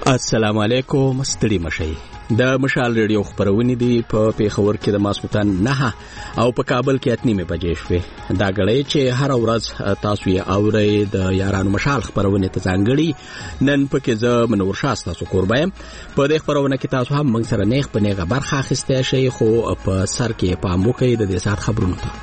السلام علیکم، ستړي مشئ. د مشال ریډیو خبرونه دي په پیښور کې د ماسوتن 9 او په کابل کې 8 بجې شوې. دا غړې چې هر ورځ تاسو یې اورئ د یارانو مشال خبرونه ته ځانګړي. نن پکې زه منور شاه تاسو قربایم. په دې خبرونه کې تاسو هم موږ سره نیغ په نیغه برخه اخیستی شئ، خو په سر کې پام وکړئ د دې ساعت خبرونو ته.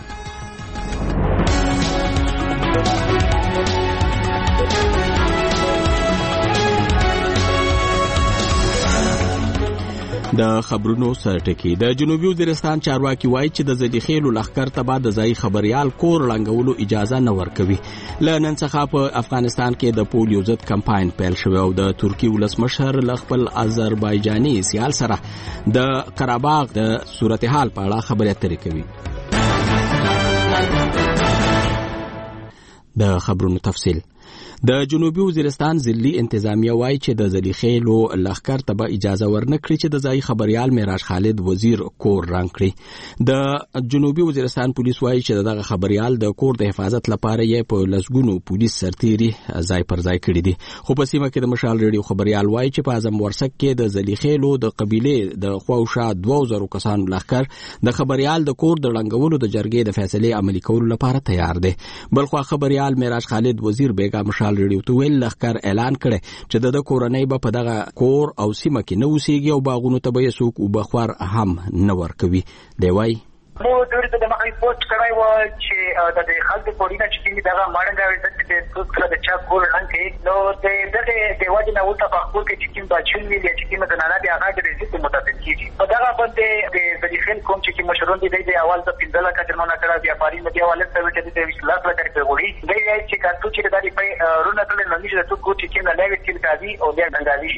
د خبرونو سرټکی. د جنوبي وزیرستان چارواکي وایي چې د زلیخیلو لښکر ته به د ځای خبريال کور لنګولو اجازه نه ورکوي. له نن څخه په افغانستان کې د پولیو ضد کمپاین پیل شوی او د ترکی ولسمشر له خپل آذربایجاني سیال سره د قره‌باغ د صورتحال په اړه خبرې اترې کوي. د خبرونو تفصیل. د جنوبي وزیرستان ضلعي انتظامیه وایي چې د زلیخیلو لښکر ته به اجازه ورنکړي چې د ځای خبريال معراج خالد وزیر کور رنګ کړي. د جنوبي وزیرستان پولیس وایي چې دغه خبريال د کور د حفاظت لپاره یې په لسګونو پولیس سرتيري ځای پر ځای کړي دي. خو په سیمه کې د مشال ریډیو خبريال وایي چې په اعظم ورسک کې د زلیخیلو د قبيله د خواوشا 2000 کسانو لښکر د خبريال د کور د لنګولو د جرګې د فیصلې عملي کولو لپاره تیار دي. بلخو خبريال معراج خالد وزیر بیگا مشال ریډیو ته ویل لښکر اعلان کړي چې د کورنۍ به په دغه کور او سیمه کې نه اوسېږي او باغونو ته به یې څوک وبخور هم نه ورکوي. دی وایي مو دوی ته د مخې پوسټ کړای و چې د خلکو پولینا چې دغه مړنګ د څه د چا کور رنګ نو دغه د وجه نه وته په خپل کې چې کوم بچون ویل چې کوم د نه د هغه د ریزت متفق کیږي. په دغه باندې د زلیخیل کوم چې مشرون دي د اول د 15 لکه جرمانه کړه بیا پاري مې دیواله څه چې د 20 لک لکه وړي دی چې کارتو چې د په رونه تل نه نشي ته کو چې کوم نه لوي چې کاوي او بیا څنګه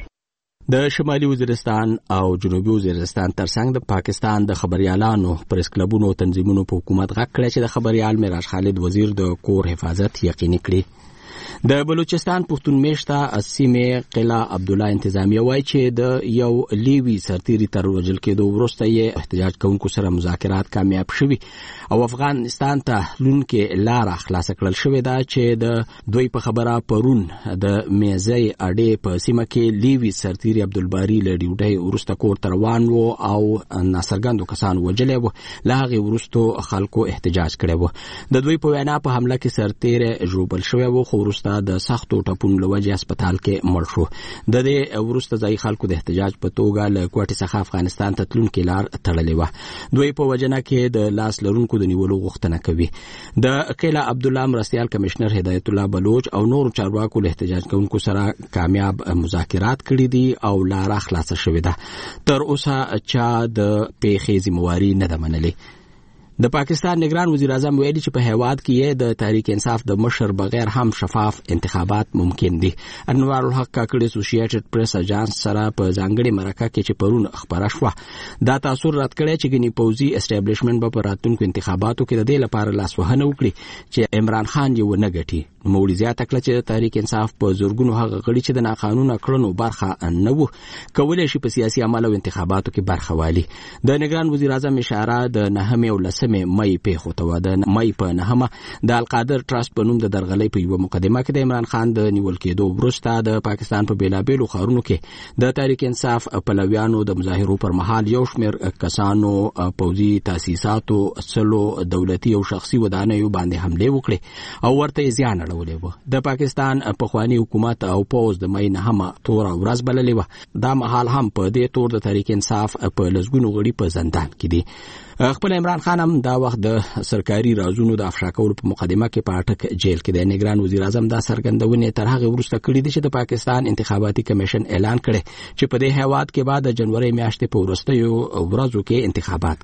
د شمالي وزیرستان او جنوبي وزیرستان ترڅنګ د پاکستان د خبريالانو پریس کلبونو تنظیمونو په حکومت غږ کړی چې د خبريال معراج خالد وزیر د کور حفاظت یقیني کړي. د بلوچستان پښتون میشته سیمه قلا عبد الله انتظامیه وایي چې د یو لیوی سرتيري تر وژل کېدو وروسته یې احتجاج کوونکو سره مذاکرات کامیاب شوي او افغانستان ته لونکې لار خلاص کړل شوې ده چې د دوی په خبره پرون د میزي اډې په سیمه کې لیوی سرتيري عبدالباری له ډیوټي وروسته کور ته روان و او ناڅرګندو کسانو وژلې و. له هغې وروسته خلکو احتجاج کړی و. د دوی په وینا په حمله کې سرتيری ژوبل شوی و خو وروسته د سختو ټپونو له وجې هسپتال کې مړ شو. د دې وروسته ځای خلکو د احتجاج په توګه له کوټې څخه افغانستان ته تلونکې لار تړلې وه. دوی په وجنه کې د لاس لرونکو د نیولو غوښتنه کوي. د قلا عبد الله مرستيال کمشنر هدایت الله بلوچ او نور چارواکو له احتجاج کوونکو سره کامیاب مذاکرات کړي دي او لار خلاصه شوې ده. تر اوسه چا د پیښې ذمہواری نه ده منلې. د پاکستان نگران وزیر اعظم ویلي چې په هیواد کې د تحریک انصاف د مشر بغیر هم شفاف انتخابات ممکن دي. انوار الحق کاکړي اسوسییټډ پریس اجانس سره په ځانګړي مرکه کې چې پرون خبره شوه دا تاثر رد کړی چې ګنی پوزي اسټابلیشمنت په راتلونکو انتخاباتو کې د دې لپاره لاسوهنه وکړي چې عمران خان یې ونه ګټي. نوموړي زیاته کړه چې د تحریک انصاف په زورګونو هغه غړي چې د ناقانونه کړنو برخه نه وو کولای شي په سیاسي عمل او انتخاباتو کې برخه والي. د نگران وزیر اعظم اشاره د 9 او 10 مې پیښو ته و. د مې په 9 د القادر ټرست په نوم د درغلۍ په یو مقدمه کې د عمران خان د نیول کېدو وروسته د پاکستان په بیلابېلو ښارونو کې د تحریک انصاف پلویانو د مظاهرو پر مهال یو شمېر کسانو پوځي تاسیساتو سلو دولتي او شخصي ودانیو باندې حمله وکړي او ورته زیان اړولې و. د پاکستان پخوانی حکومت او پوز د مې 9 تور ورځ بللې و. دا مهال هم په دې تور د تحریک انصاف په لسګونو غړي په زندان کې دي. خپل عمران خان هم دا وخت د سرکاري رازونو د افشا کولو په مقدمه کې په اټک جیل کې د نگران وزیر اعظم دا څرګندونې تر هغه وروسته کړې دي چې د پاکستان انتخاباتي کمیشن اعلان کړي چې په دې هیواد کې بعد د جنوري میاشتې په وروستیو ورځو کې انتخابات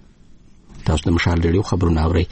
کیږي. تاسو د مشال ریډیو خبرونه اورئ.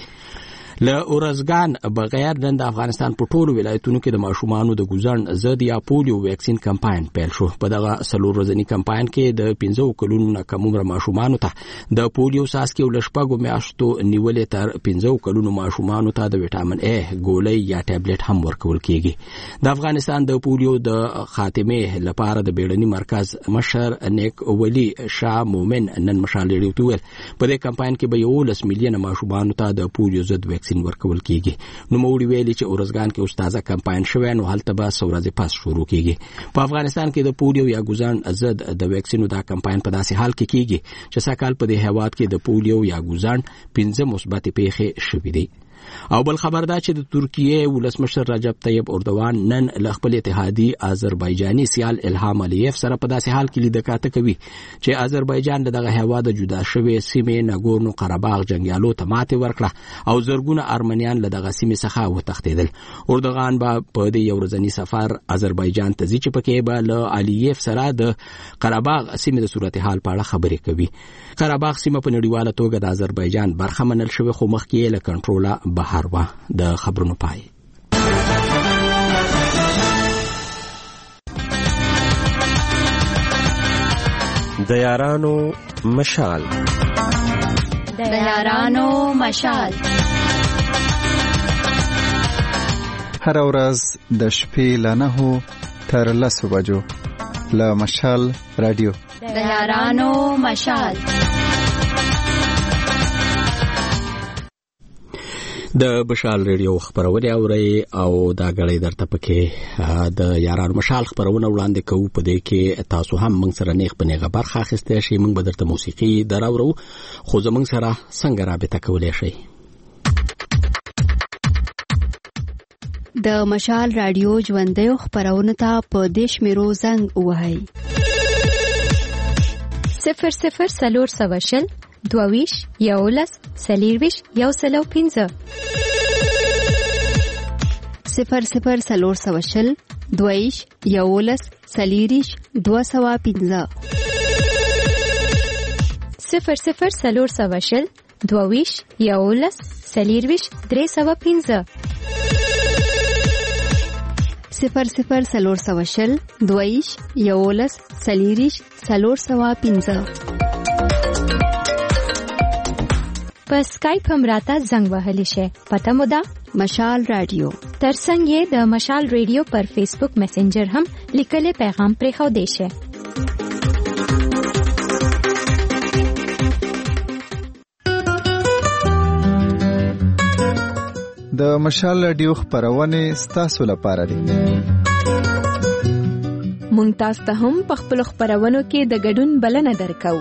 له اورزګان بغیر د افغانستان په ټولو ولایتونو کې د ماشومانو د ګوزن ضد یا پولیو ویکسین کمپاین پیل شو. په دغه 3 ورځنی کمپاین کې د 15 کلونو نه کم عمر ماشومانو ته د پولیو څاڅکي او لشپږو میاشتو نیولې تر 15 کلونو ماشومانو ته د وټامین ا ګولۍ یا ټابلیټ هم ورکول کیږي. د افغانستان د پولیو د خاتمه لپاره د بیړني مرکز مشر نیک ولی شاه مومن نن مشال ریډیو ته ویل په دې کمپاین کې به 10 میلیونه ماشومانو ته د پولیو ضد واکسین ورکول کیږي. نو موږ ویلي چې اورزګان کې استاذه کمپاین شوه نو هلته به ورځې پس شروع کیږي. په افغانستان کې د پولیو یا ګوزڼ ضد د واکسینو دا کمپاین په داسې حال کې کیږي چې سکهال په دې هیواد کې د پولیو یا ګوزڼ 15 مثبت پیښې شوې دي. او بل خبر دا چې د ترکیه ولسمشر رجب طیب اردوان نن له خپل اتحادي آذربایجاني سیال الهام الیف سره په داسې حال کې لیدکاته کوي چې آذربایجان دغه هیواد جدا شوی سیمه ناګورنو قرهباغ جنگیالو ته ماته ورکړه او زرګونه ارمنیان له دغه سیمه څخه وتښتیدل. اردوغان به په دې یو ورځنی سفر آذربایجان ته ځي چې پکې به له الیف سره د قرهباغ سیمه د صورتحال په اړه خبرې کوي. قرهباغ سیمه په نړیواله توګه د آذربایجان برخه منل شوی خو مخکې له کنټروله بهر و. د خبرونو پای. د یارانو مشال. د یارانو مشال. هر ورځ د شپې له 9 تر 10 بجو له مشال رادیو. د یارانو مشال. د بشال ریډیو خبرونه اوري او دا غړې درته پکې د یارانو مشال خبرونه وړاندې کوو. په دې کې تاسو هم موږ سره نیغ په نیغه برخه اخیسته شي. موږ به درته موسیقي دراورو خو زموږ سره څنګه رابطه کولای شي. د مشال رادیو ژوندۍ خبرونه ته په دیش میرو زنګ وهاي 00 22 یولس سلیرویش یو سلو 15 00 سلور 22 یولس سلیریش 215 00 سلور 22 یولس سلیرویش 315 00 سلور 22 یولس سلیریش 315 په سکایپ هم راته زنګ وهلی شي. پته مو ده مشال رادیو. ترڅنګ یې د مشال رادیو پر فیسبوک میسنجر هم لیکلي پیغام پرې خو دی شي. د مشال رادیو خبرونه ستاسو لپاره دي. مونږ تاسو ته هم په خپل خبرونو کې د ګډون بلنه درکو.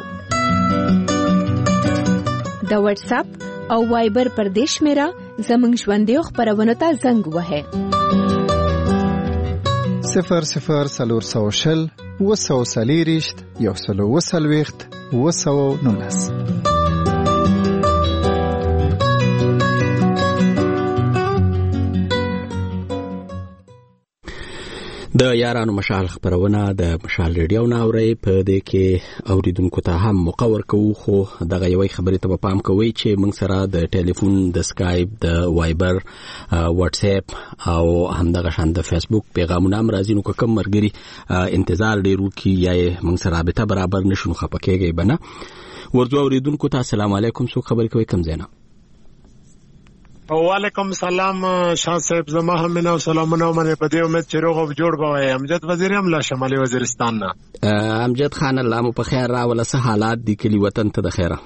د واتس اپ او وایبر پر دیش میرا زمنګ ژوندۍ خبرونه ته زنګ وهه 00 سلور 240 یو سلو 219. د یارانو مشال خبرونه د مشال ریډیو ناوري. په دې کې اوریدونکو ته هم مقور کوو خو دغه یوې خبرې ته پام کوئ چې موږ سره د ټلیفون د سکایپ د وایبر واتس اپ او همدغه شان د فیسبوک پیغامونه هم راځي. نو کوم مرګري انتظار ډیرو کی یا موږ سره رابطه برابر نشو خپکهږي بنه ورځو اوریدونکو ته السلام علیکم. سو خبر کوي کوم زینا. وعلیکم السلام شاه صاحب. زما هم نو سلامونه منه په دې امید چې روغ جوړ بوي. امجد وزیر هم لا شمالي وزیرستان نه. امجد خان الله مو په خیر را ولا سه حالات دي کلی وطن ته د خیره.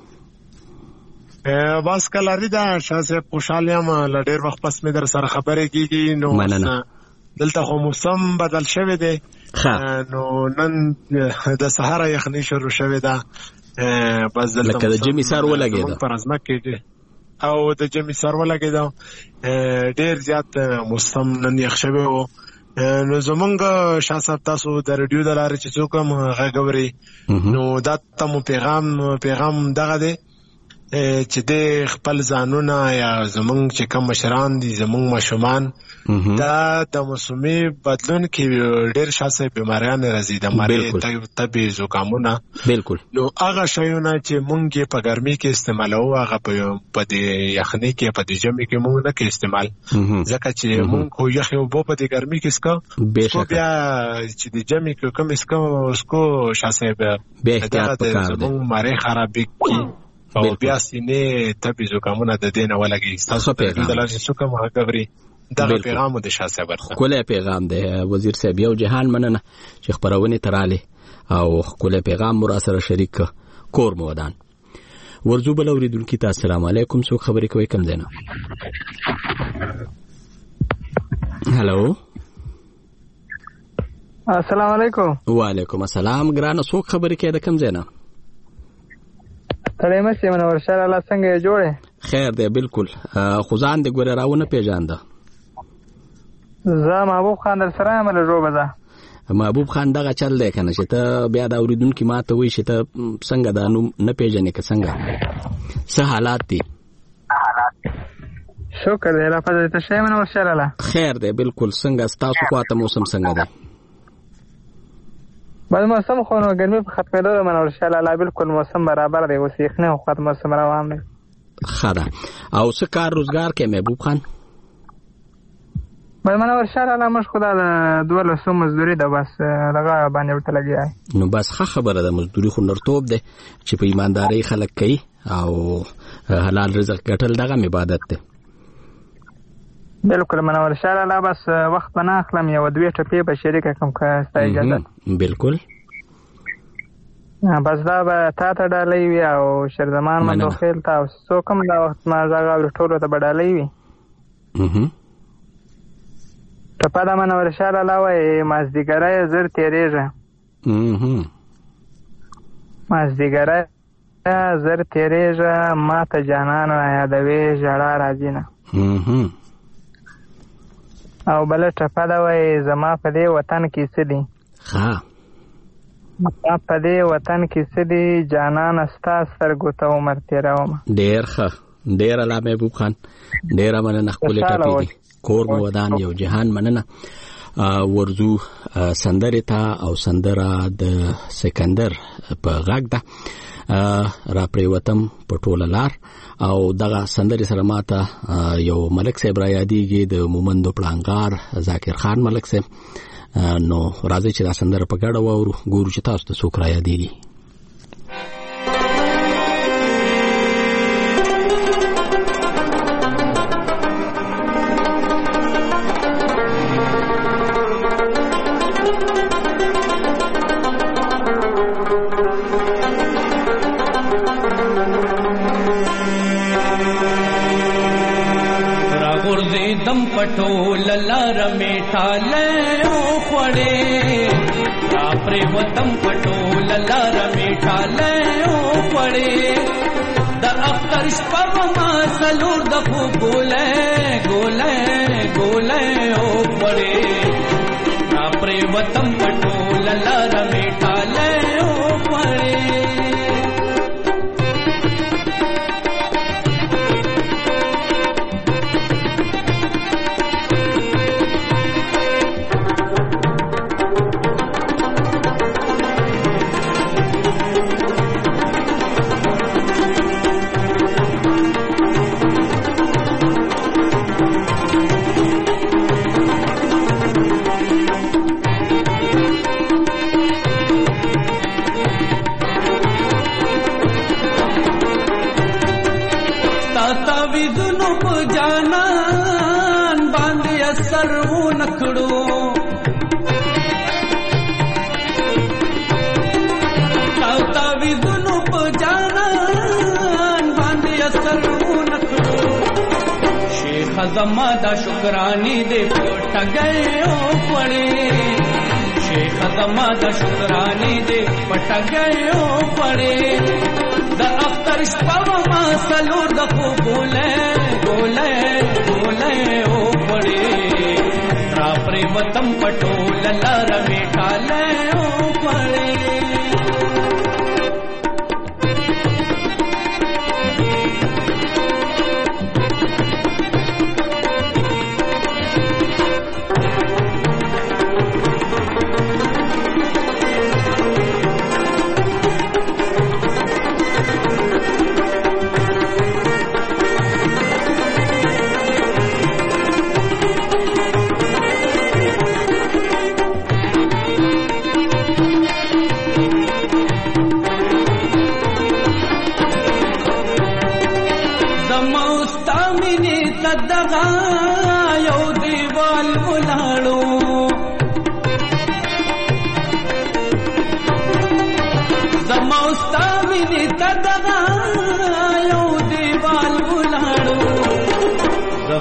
بس کله ریدا شاه صاحب خوشاله یم لډیر وخت پس مې در سره خبرې کیږي. نو دلته خو موسم بدل شوی دی. نو نن د سهار یخني شروع شوی ده. بس دلته لکه د جمی سر ولګیدا پر ازمه کې او د جمی سر ولګیدا. ډیر زیات موسم نن یخ شوی وو. نو زمونږ شاه صاحب تاسو د ریډیو د لارې چې څوک هم غږوري نو دا تاسو پیغام دغه دی چې د خپل ځانونه یا زمونږ چې کوم مشران دي زمونږ ماشومان دا د موسمي بدلون کې ډېر شاسې بیماریان راځي د مری تبي زکامونه. بالکل. نو هغه شیونه چې مونږ په ګرمي کې استعمالو هغه په دې یخني کې په دې جمع کې مونږ نه کې استعمال ځکه چې مونږ خو یخ او په دې ګرمي کې اسکو بیا چې دې جمع کې کوم اسکو شاسې به احتیاط وکړو زمونږ مری خرابې کی او بیا سینې تبي زکامونه د دینه ولګي. تاسو په دې دلته څه کوم غوړي دا پیغام د شاسه ورته کوله پیغام دی وزیر صاحب یو جهان مننه چې خبرونه تراله او کوله پیغام مرا سره شریک کور مودان. ورزو بل اوریدونکو ته السلام علیکم. څوک خبرې کوي کوم ځای نه؟ هلو السلام علیکم. وعلیکم السلام. ګرانه څوک خبرې کوي د کوم ځای نه؟ تړې مې منور شاه الله څنګه جوړه؟ خیر دی بالکل. خو ځان دې ګوره راونه پیژانده. زه محبوب خان در سره یم له روبه ده. محبوب خان دغه چل دی کنه چې ته بیا د اوریدونکو ماته وایي چې ته څنګه دا نوم نه پیژنې که څنګه څه حالات دي؟ شکر دی الله فضل ته شه منور شاه الله. خیر دی بالکل. څنګه ستاسو خواته موسم څنګه دی؟ بل موسم خو نو ګرمي په ختمېدو ده منور شاه الله. بالکل موسم برابر دی. اوس یخنۍ خو خط موسم روان دی. ښه ده. او څه کار روزګار کوې محبوب خان؟ بل منور شاه الله موږ خو دا د 1200 مزدوري ده بس دغه باندې ورته لګیا یو. نو بس ښه خبره ده. مزدوري خو نرتوب دی چې په ایماندارۍ خلک کوي او حلال رزق ګټل دغه عبادت دی. بالکل منور شاه الله. بس وخت به نه اخلم یو 2 ټپې به شریکه کوم که ستا اجازه. بالکل. بس دا به تا ته ډالۍ وي او شیرزمان مندوخیل ته او څوک هم دا وخت ما غږ اوري ټولو ته به ډالۍ وي. ټپه ده منور شاه الله وایي مازدیګری زر تېرېږه مازدیګری زر تېرېږه ما ته جانان یادوي ژړا راځي نه. او بله ټپه ده وایي زما په دې وطن کې څه دي ما په دې وطن کې څه دي جانانه ستا سترګو ته عمر تېرومه. ډېر ښه. ډېر الله محبوب خان. ډېره مننه. ښکلې ټپې دي. کور مو ودان یو جهان مننه. ورزو سندرې ته او سندره د سکندر په غږ ده را پریوتم په ټوله لار. او دغه سندرې سره ماته یو ملک صاحب را یادېږي د مومندو پړانګار ذاکر خان ملک صاحب. نو راځي چې دا سندره په ګډه واورو ګورو چې تاسو ته څوک را یادېږي. دم پټول لار میټاله او خوړې را پرې وتم پټول لار میټاله او خوړې د اختر شپه ما سلور د خو ګولې ګولې ګولې او خوړې را پرې وتم پټول لار میټاله او خوړې. زما دا شکرانی دے پټ گئے او پڑے شیخ زما دا شکرانی دے پټ گئے او پڑے دا اختر شپه ما سلور د خو ګولې ګولې ګولې او پڑے را پرې وتم پټول لار میټاله او پڑے.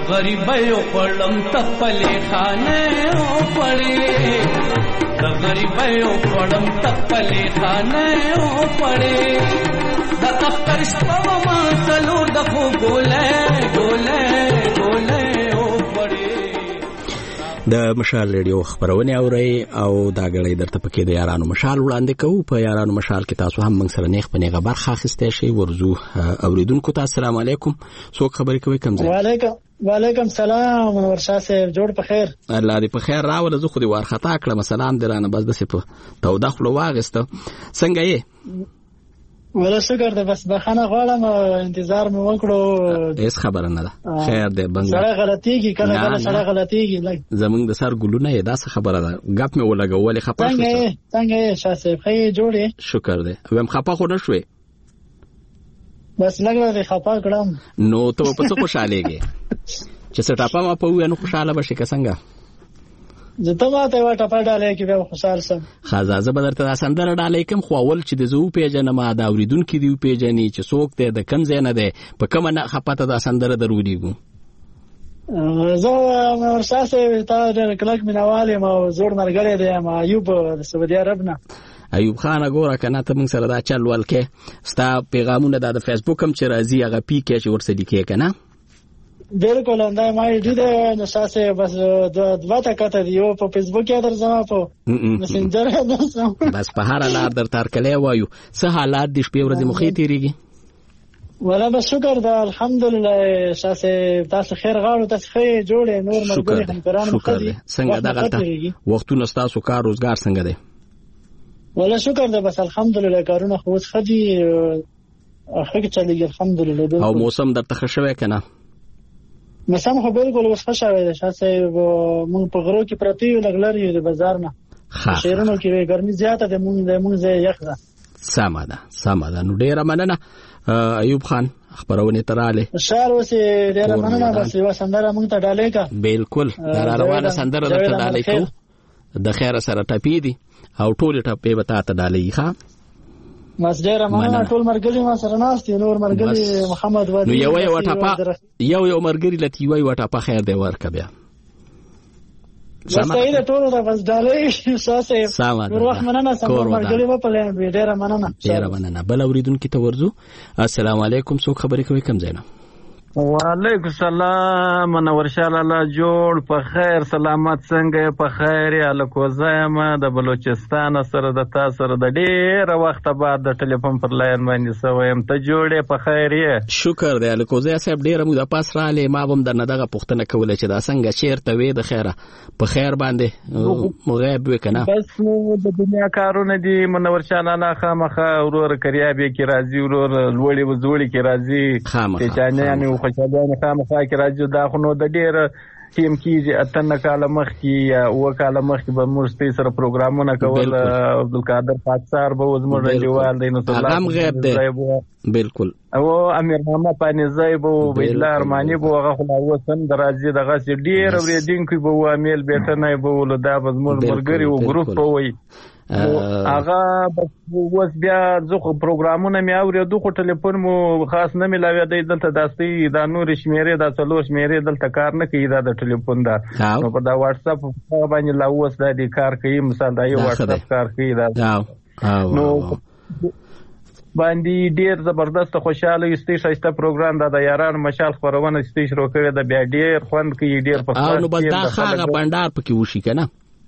غریبیو پړم تپلې خانه او پړې د غریبیو پړم تپلې خانه او پړې د اختر شپه ما څلور د خو ګولې ګولې ګولې او پړې د مشال ریډیو خبرونه اوري او دا غړي درته پکې د یارانو مشال وړاندې کوو. په یارانو مشال کې تاسو هم موږ سره نیغ په نیغه برخه اخیسته شي. ورزو اوریدونکو ته السلام علیکم. څوک خبرې کوي کوم ځای؟ وعلیکم سلام ورشاه صاحب، جوړ په خیر. الله دې په خیر راول. زه خو دې وارخطا کړم، سلام درانه بس د سپه توده خپل واغسته. څنګه یې؟ ولا شکر ده، بس بخانه غواړم، انتظار مې وکړو. هیڅ خبره نه ده، خیر ده. بنګ سره غلطيږي کله کله سره غلطيږي. زمونږ د سر ګلونه یې داسه خبره ده، غپ مې ولګولې خپه شو. څنګه یې شاه صاحب؟ خې جوړې؟ شکر ده. ویم خپه خو نه شوې؟ بس لګره خپه کړم. نو ته په څه خوشالېږې چې سټاپا ما په وینو خوشاله بشي که څنګه؟ زه ته ماته وا ټاپا ډالې کې به خوشاله سم. خزازه به درته سندره ډالې کوم، خو اول چې د زو پیژنم دا اوریدونکو دی پیژنې چې څوک دی د کم ځای نه دی په کوم نه خپته دا سندره درودیږو. زه ورشاه صاحب ته ډېر کلک مینواله ما زوړ مرګره دی ما ایوب د سعودي عرب نه. ایوب خان ګوره کنه ته موږ سره دا چل ولکه ستا پیغامونه د فیسبوک هم چې راځي هغه پی کې چې ورسې لیکي کنه. بالکل اندای ما دې د نشاسه بس دوه تکته دیو په فیسبوک کې درځم په مسنجر درځم. بس په هر حالت در ترکلې وایو څه حالات دې شپې ورځې مخې تیریږي؟ ولا بس شکر ده الحمدلله. شاسه تاسو خیر غواړو، تاسو خیر جوړې نور مرګري همکارانو مخدي. څنګه دغه وختونه تاسو کار روزګار څنګه دی؟ ولا شکر ده بس الحمدلله کارونه خو خدي اخر چلیږي الحمدلله. او موسم درته خښوي کنه؟ مسام خو بالکل وسخه شوی دی. شاسه مونږ په غرو کې پراتی یو لګلاري د بازار نه شهرونو کې ګرمي زیاته ده، مونږ یخ ده. سمه ده. نو ډیره مننه ایوب خان خبرونه تراله. شهر وسه ډیره مننه. بس یو سندره مونږ ته ډالې کا. بالکل دا روانه سندره درته ډالې کو. د خیر سره ټپی دي او ټول ټپی به تاسو ډالې ښه. مزدیر مننه ټول مرګري ما سره ناست نور مرګري محمد وادي. نو یو ټاپا یو مرګري لتی یو ټاپا خیر دی ورکه بیا. بس ایله ټول دا بس ډالې شاسه نور وخت مننه سم مرګري په پلان ډیره مننه. بل اوریدونکو ته ورزو. السلام علیکم. څوک خبرې کوي کوم ځای نه؟ وعلیکم السلام. منور شاه الله جوړ په خیر سلامت څنګه په خیر یا لکوزایم د بلوچستان سره د تاسو سره د ډیر وخت بعد د ټلیفون پر لاین باندې سویم ته جوړې په خیر یې؟ شکر دی لکوزا صاحب ډیر مو د پاس را لې ما بم درنه دغه پښتنه کوله چې دا څنګه چیرته وې د خیره په خیر باندې مغیب وکنه. بس د دنیا کارونه دي منور شاه الله خامخه ورور کریابې کې راځي ورور لوړې وزوړې کې راځي چې چانه خوشاله خامخا کې راځي. دا خو نو د ډیر ټیم کېږي اتنه کاله مخکې یا اوه کاله مخکې به موږ ستاسو سره پروګرامونه کول. عبدالقادر پاکسار به زموږ رادیوال دی نو هغه غیب دی. بالکل. او امیر محمد پانیزی به بيدلا ارمانی به هغه خو اوس هم درازي دغه ډیر اوریدونکو به امیل بیٹنه به ولدا به زموږ مرګري او ګروپ به وي هغه اوس بیا زه پروګرامونه مې اورېدو خو ټلیفون مو خاص نه ملاوي دی دلته داستي دا نور شمیرې دا څلور شمیرې دلته کار نه کوي دا د ټلیفون دا نو په دا واتس اپ باندې لا اوس دا د کار کوي مثال دا یو واتس اپ کار کوي دا نو باندې ډیر زبردست خوشاله استې شایسته پروګرام دا د یاران مشال خبرونه استې شروع کړي دا بیا ډیر خوند کوي ډیر په خاطر نو بس دا خاغه بندار پکې وشي کنه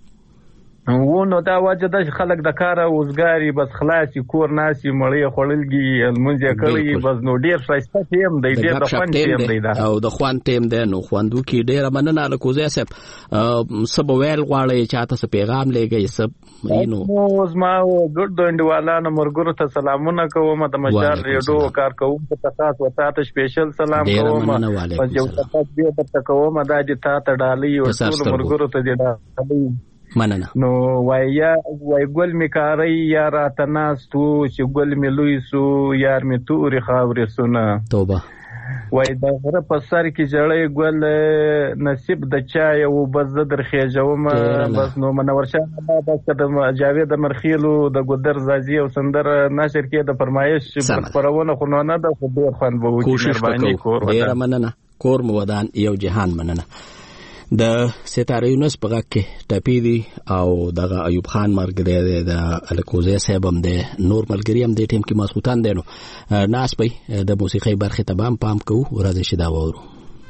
ونو دا وجه د خلک د کار اوسګاری بس خلاصي کور ناسي مړی خړلګي المنځه کړی بس نو ډیر شایسته ټیم دی ډیر د خوند ټیم دی دا او د خوند ټیم دی نو خوندو کې ډیر مننه لکوزه صاحب سب ویل غواړي چاته څه پیغام لګي سب نو زما ګډ دوندوالانو مرګرو ته سلامونه کوم د مشال ریډیو کار کوم ته تاسو وتاته سپیشل سلام کوم پس یو تاسو دې ته کوم دا دې تاسو ډالۍ او ټول مرګرو ته دې ډالۍ مننه. نو وای ګل می کاری یا راتناستو چې ګل می لوی سو یار می توري خاورې سونه توبه وای د غره په سر کې جړې ګل نصیب د چا یو بس در خېجوم بس نو منور شاه بس د جاوید مرخیلو د ګدر زازي او سندر نشر کې د فرمایش پرونه خو نه د خو ډیر خوند به وکړي مهرباني کور ډیر مننه کور مودان یو جهان مننه. د ستاره یونس په غږ کې ټپی دی او دغه ایوب خان مرګ د الکوزه صاحب هم د نور ملګری هم د ټیم کې مسعودان دی. نو ناس په د موسیقي برخه ته پام کوو ورځ شي دا وورو.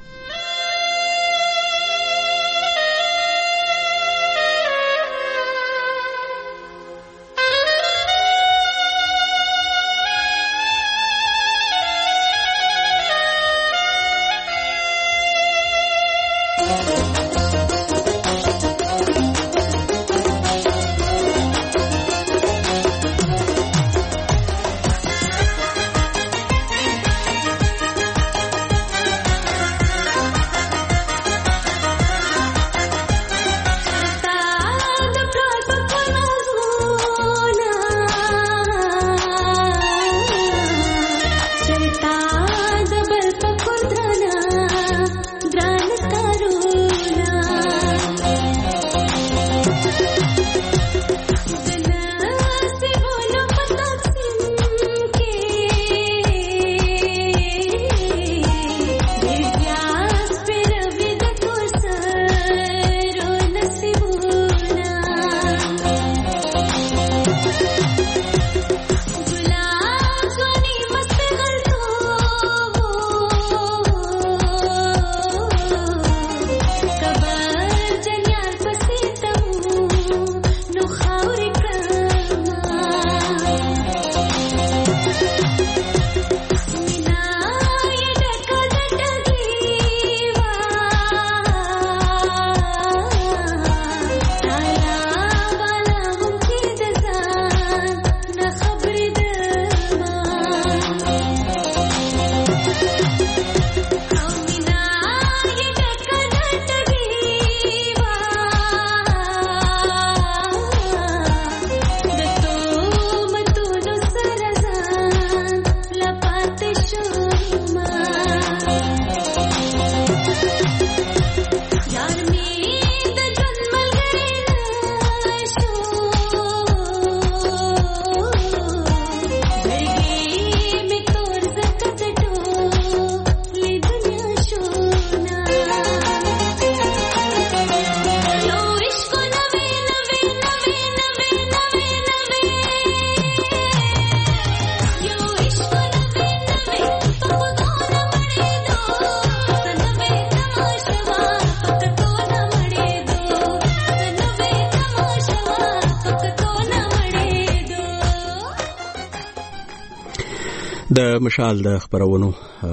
د مشال د خبرونو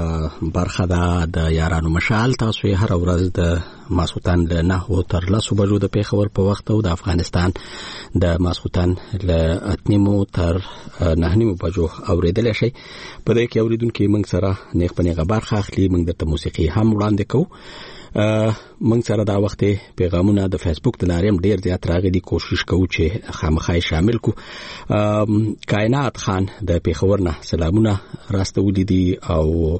برخه د یارانو مشال تاسو هر ورځ د ماسوتان له 9 تر 10 بجو د پیښور په وخت او د افغانستان د ماسوتان له 8 تر 9 بجو اوریدل شي. په دې کې اوریدونکو موږ سره نیغ په نیغه برخه اخلي. موږ د موسیقي هم وړاندې کوو. موږ سره دا وخت پیغامونه د فیسبوک د لارې هم ډیر زیات راغلي. کوشش کوو چې خامخای شامل کو. کائنات خان د پیښور نه سلامونه راستولې دي او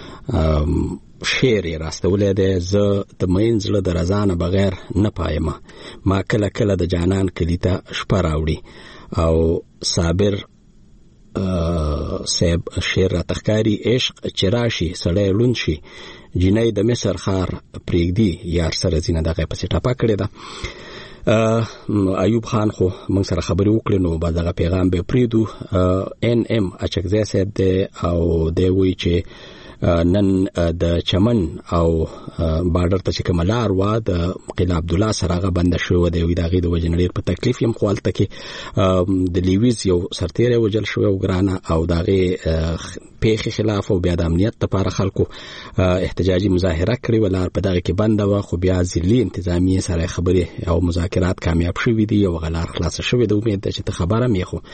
شعر راستولې ده. زه د مینځله د رضانه بغیر نه پایم، ما کله کله د جانان کلیته شپه راوړي او صابر سیب شعر را تخکاری عشق چراشی سړی لون شي جنۍ د مصر خار پریږدي یار سره زینه دغه پسې ټاپا کړی ده. ایوب خان خو موږ سره خبرې وکړې نو بعد دغه پیغام به پریدو. ان ام اچکزی صاحب دی او دی وی چې نن د چمن او بارډر ته چې کملار وا د قلعه عبد الله سره غ بند شو دی وی دغه د وجنړیر په تکلیف يم خپلته کې د لیویز یو سرتیره وجل شو او ګرانه او دغه پیخي خلاف او بیا د امنیت لپاره خلکو احتجاجي مظاهره کړې ولر په دغه کې بند و خو بیا ځلی انتظامی سره خبرې او مذاکرات کامیاب شوې دي او غلار خلاص شوې ده. امید ده چې ته خبره مې خو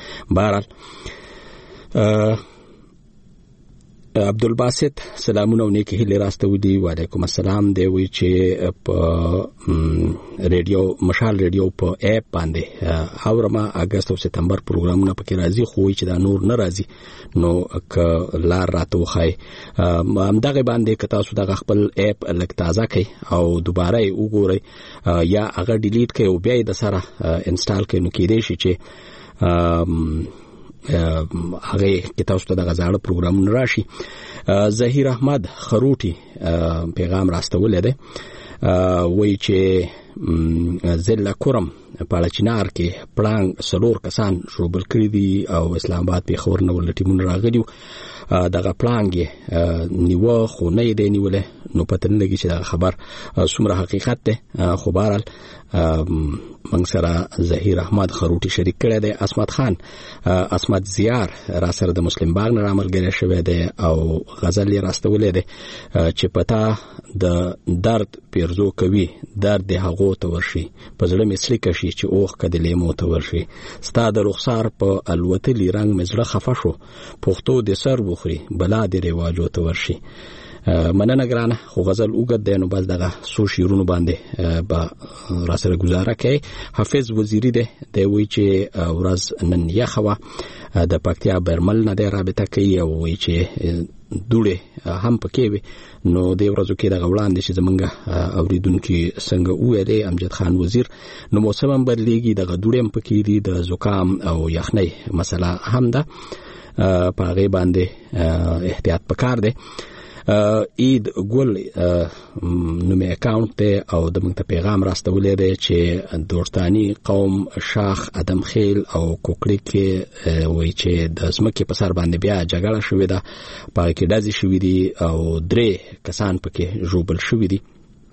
بهرحال عبدالباسط سلامونه او نیکی هیله راستولي. وعلیکم السلام. دی وی چې په ریډیو مشال ریډیو په اپ باندې اورما اگست او سپتمبر پروګرامونه پکې راځي خو چې دا نور نه راځي نو ک لار راته وخای همدغه باندې ک تاسو دغه خپل اپ لک تازه کړئ او دوباره وګورئ یا هغه ډیلیټ کړئ او بیا یې د سره انسټال کړئ نو کېدې شي چې هغه کې تاسو ته د غزاړه پروګرامونه راشي. ظهیر احمد خروټي پیغام راستولې ده، وایي چې ضلع کرم په چنار کې پړانګ 4 کسان ژوبل کړي دي او اسلام آباد په خبر نه ولټي مون راغلیو. دغه پړانګ نیو خو نه دی نیولې، نو پته نه لګي چې دا خبر څومره حقیقت ده. خو بهرحال موږ سره ظهیر احمد خروټي شریک کړی دی. اسمت خان اسمت زیار را سره د مسلم باغ نه راملګری شوی دی او غزل یې راستولې دی چې پتا د درد پیرزو کوي، درد د هغو ته ورشي، په زړه مې سلیکه شي چې اوخ کده لیمو ته ورشي، ستا د رخسار په الوتلی رنگ مې زړه خفه شو، پښتو د سر بخوري بلا د رواجو ته ورشي. مننه ګرانه، خو غزل اوږد دی نو بس دغه څو شعرونو باندې به را سره گزاره کوي. حافظ وزیری دی وایي چې ورځ نن یخه وه، د پکتیا برمل نه دی رابطه کوي او وایي چې دوړې هم پکې وي. نو د ورځو کې دغه وړاندې چې زمونږ اوریدونکي څنګه وویلې امجد خان وزیر، نو موسم هم بدلیږي، دغه دوړې هم پکې دي، د زکام او یخنۍ مسله هم ده، په هغې باندې احتیاط پکار دی. اید ګل نومي اکاونټ دی او د موږ ته پیغام راستولې دی چې دوستانی قوم شاخ ادم خیل او کوکړی کې وایي چې د ځمکې په سر باندې بیا جګړه شوې ده، په کې ډزې شوې دي او 3 کسان پکې ژوبل شوي دي.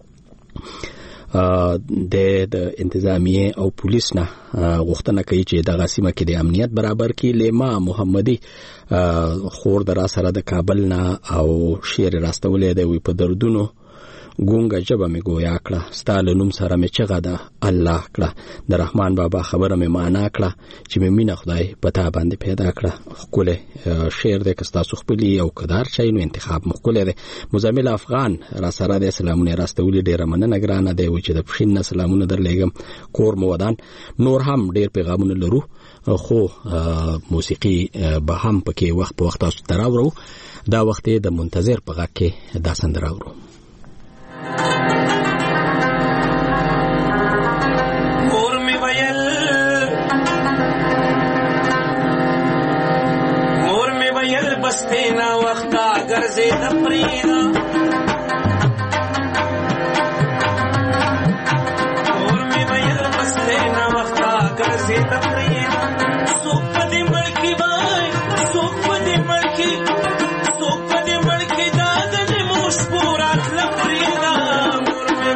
د انتظامیه او پولیس نه غوښتنه کوي چې دغه سیمه کې د امنیت برابر کړي. لیما محمدي خور در سره د کابل نه او شعر راستولې دی، وی په دردونو ګونګه ژبه مې ګویا کړه، ستا له نوم سره مې چغه ده الله کړه، د رحمان بابا خبره مې معنا کړه چې مې مینه خدای په تا باندې پیدا کړه. ښکلی شعر دی، که ستاسو خپلي او کدار چای نو انتخاب مو ښکلی دی. مزمل افغان را سره دی، سلامونه راستولي، ډېره مننه ګرانه دی، وایي چې د پښین نه سلامونه درلېږم، کور مو ودان. نور هم ډېر پیغامونه لرو، خو موسیقي به هم پکې وخت په وخت تاسو ته راوړو. دا وخت یې د منتظر په غږ کې دا سندره راوړو. مور می ویل بسته نا وختا ګرځې د پرینا، مور می ویل بسته نا وختا ګرځې د پرینا، سوک دې ملکی وای سوک دې ملکی، سوک دې ملکی دا دې موش پورات لپرینا. مور می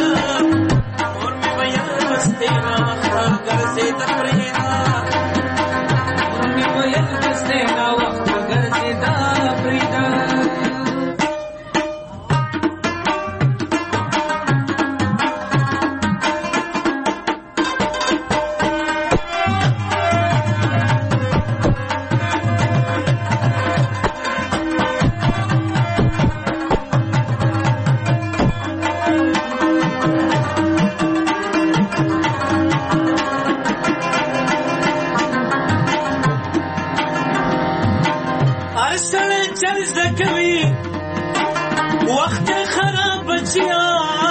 ویل بسته نا وختا ګرځې د پرینا، مور می ویل بسته نا وختا ګرځې د پرینا. وقت خراب بچیا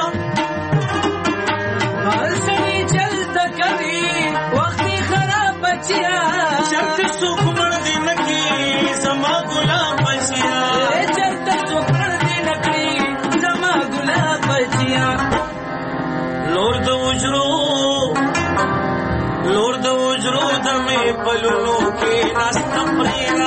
سړی چلتا کوي، وقت خراب بچیا چرته څوک مړ دی نکي زما ګلاب بچیا، چرته څوک مړ دی نکي زما ګلاب بچیا. لور د وجرو د مې پلونو کې ناسته پرینا،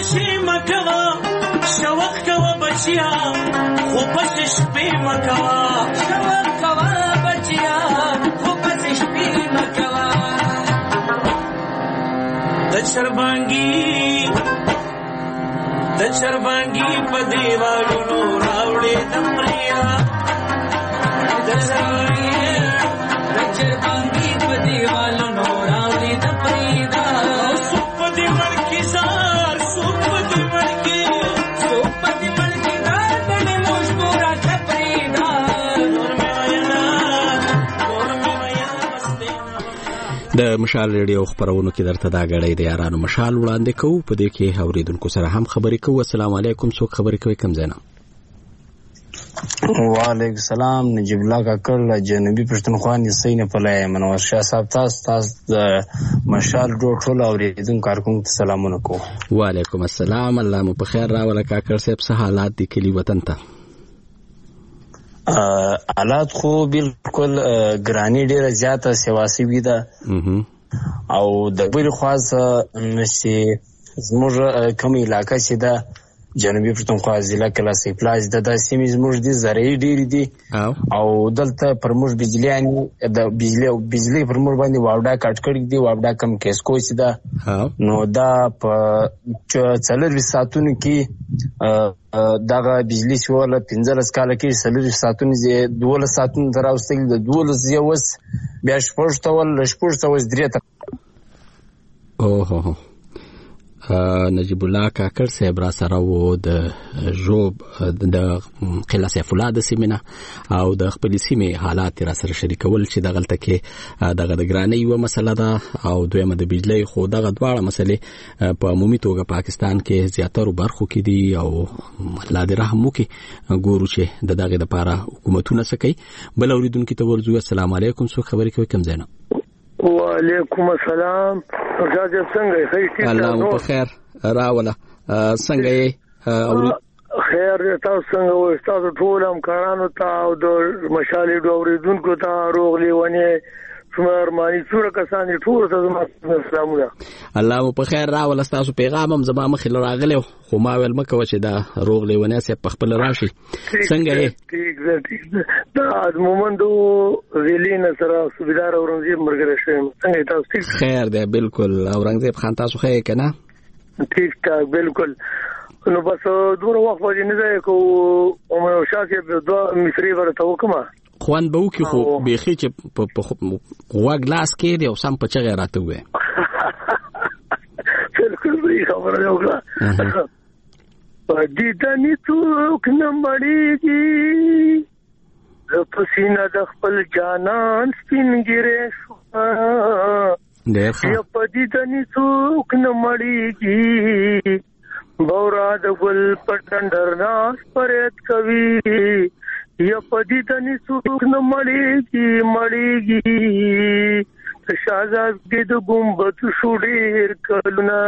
نشي مکوا شوق کوا بچیا خو پس شپې مکوا شوق کوا بچیا خو پس شپې مکوا د چربانګي په دیوالونو راوړې د پریا د چربانګي په دیوالونو راوړې د پریا سوپ دې ورکی زار سوپ دې ورکی دار دې مشکورا چپریدا نور مې وینا د مشال ریډیو خبرونو کې درته دا غړې د یارانو مشال وړاندې کوو په دې کې اوریدونکو سره هم خبرې کوو. السلام علیکم. څوک خبرې کوي کوم ځای نه؟ وعلیکم السلام. نجیب الله کاکړ جنوبي پښتونخوا نسین په لای منور شاه صاحب تاسو د مشال ټول اوریدونکو کارکونکو ته سلامونه کوم. وعلیکم السلام. الله مو په خیر راوله کاکړ صاحب. څه حالات دي کلی وطن ته؟ حالات خو بالکل ګرانی ډیره زیاته سیواسي وي ده او د بل خاصه نشي زموږ کوم علاقې چې ده جنوبي پښتونخوا ضلع کلاسي پلاج د سیمې زموږ دي زرعي ډېری دي او دلته پر موږ بجلیانې د بجلی پر موږ باندې واوډا کټ کړي دي واوډا کم کیسکو چې ده نو دا په 40 ساعتونو کې دغه بجلی شوله 15 کال کې 40 ساعتونو 12 ساعتونو تر اوسه د 12 یوس بیا شپږ درې ته اوه نجیب الله کاکړ صاحب را سره وو د جوب د قلعه سیف الله د سیمه او د خپل سیمه حالات را سره شریکول چې د غلطه کې دغه د ګرانی یو مسله ده او دویمه د بجلی خو دغه دواړه مسلې په عمومي توګه پاکستان کې زیاتره برخو کې دي او الله دې رحم وکړي. ګورو چې دغه لپاره حکومتونه څه کوي. بل اوریدونکو ته ورځو. السلام علیکم. څو خبرې کوي کوم ځای نه؟ وعلیکم السلام. راځه څنګه یې؟ الله مو په خیر راوله. څنګه یې؟ خیر تاسو څنګه وو؟ تاسو ټول همکارانو ته او د مشالې اوریدونکو ته روغ لیونی ارمانی څوره کسان ټول ته زما سلامونه. الله مو په خیر راوله. تاسو پیغام هم زما مخې راغلی خو ما ویل مکه چې دا روغ لیونی سي په خپل راشي. څنګه یې؟ ٹھیک دا مومندو ویلین سره سوبیدار اورنګزیب مرګره شوم. څنګه تاسو ٹھیک؟ خیر دی بالکل. اورنګزیب خان تاسو خیر کنه؟ ٹھیک ټاک بالکل. نو بس دوه وخت وځي نه ځای کو او مې شاکه په دوه مصری ورته وکما خوان به وکي خو بيخي چې په غوا ګلاس کې دی او سم په چغه راته وې بالکل به خبره وکړه. دې دني څوک نه مړیږي پسینه د خپل جانان سپینګره شو یا پدې دني څوک نه مړیږي بورا د ګل پټندر ناس پرېت کوي یا پدې دني څوک نه مړیږي شازاز کې د ګمبد شوډیر کلونه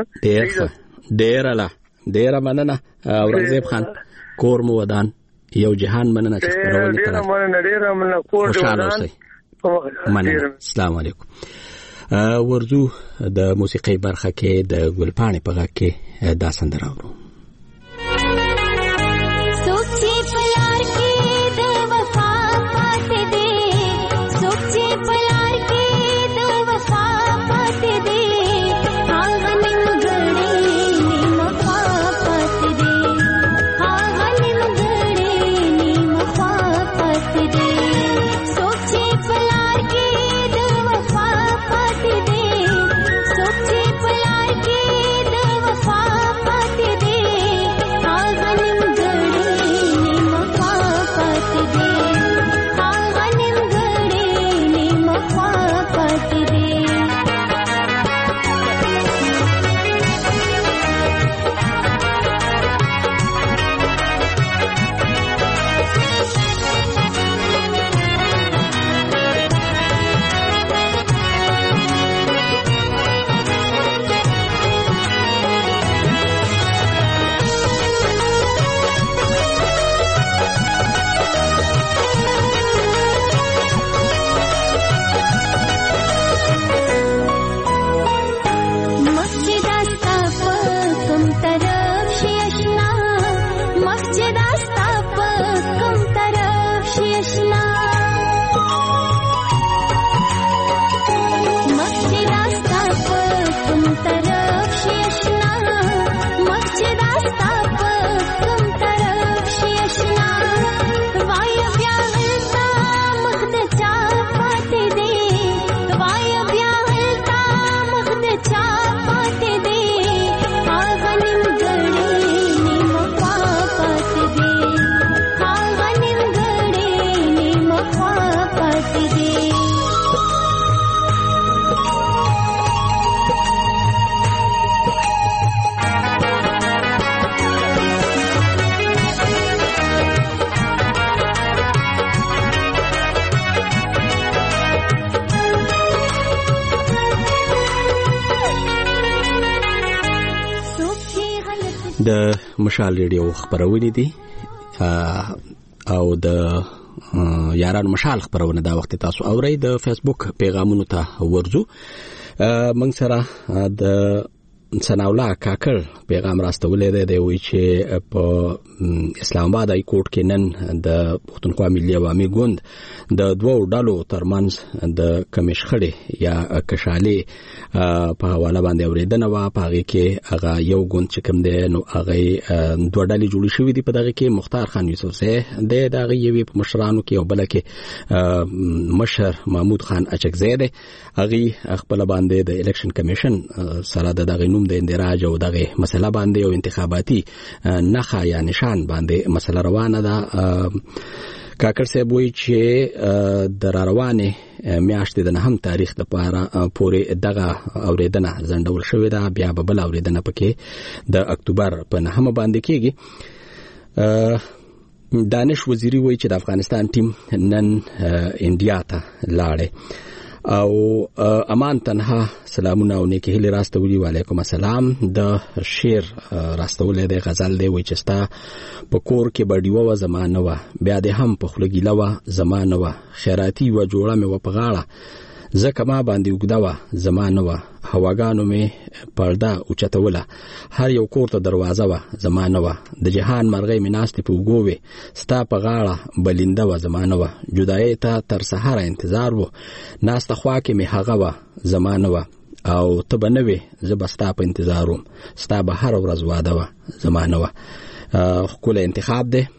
ډیر مننه اورنګزیب خان کور مو ودان یو جهان مننه چې خبرونه ډیر مننه کور ودان مننه. السلام علیکم. ورزو د موسیقي برخه کې د ګلپاڼې په غږ کې دا سندره اورو. दे د مشال ریډیو خبرونه دي او د یاران مشال خبرونه دا وخت تاسو اورئ. د فیسبوک پیغامونو ته ورځو. موږ سره د ثناءالله کاکړ پیغام راستولې دی وی چې په اسلام آباد های کورټ کې نن د پښتونخوا ملي عوامي ګوند د دوو ډلو ترمنځ د کمیشخړې یا کشالې په حواله باندې اوریدنه وه. په هغې کې هغه یو ګوند چې کوم دی نو هغې دوه ډلې جوړې شوي دي. په دغې کې مختار خان یوسفزی دی، د هغې یوې په مشرانو کې، او بله کې مشر محمود خان اچکزی دی. هغې خپله باندې د الیکشن کمیشن سره د دغې د اندراج او دغه مسله باندې او انتخاباتي نخا یا نشان باندې مسله روانه ده. کاکړ صاحب وایي چې د روانه میاشتې د 9 تاریخ لپاره پورې دغه اوریدنه ځنډول شوې ده. بیا به بل اوریدنه پکې د اکتوبر په 9 باندې کېږي. دانش وزیری وایي چې د افغانستان ټیم نن انډیا ته لاړې او امان تنها سلامونه او نیکی هیله راستولي. وعلیکم السلام. د شعر راستولې د غزل دی وای چې ستا په کور کې بډیوه و زمانه و، بیا د هم په خلګیله و زمانه و، خیراتی و جوړه مې و په غاړه، زکه ما باندې وګدا و زمانه و، هواګانو مې پرده اوچتوله، هر یو کور ته دروازه و زمانه و، د جهان مرغۍ مې ناستې په اوږو وې، ستا په غاړه بلنده و زمانه و، جدایۍ ته تر سهاره انتظار و، ناسته خوا کې مې هغه و زمانه و، او ته به نه وې زه به ستا په انتظار وم، ستا به هره ورځ واده و زمانه و. ښکلی انتخاب دی.